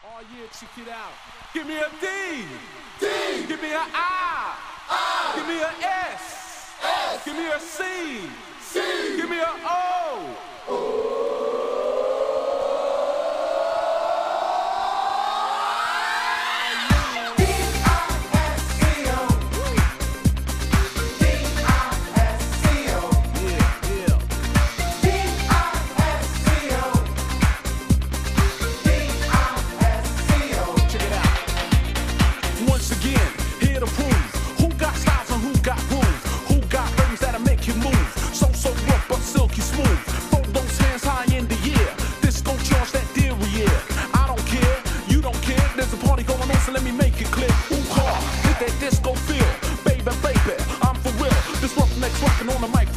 Oh yeah, check it out. Give me a D. D. Give me a I. I. Give me a S. S. Give me a C. C. Give me a O. O. So let me make it clear. Ooh, hit that disco feel, baby, baby, I'm for real. This rough neck's rocking on the mic.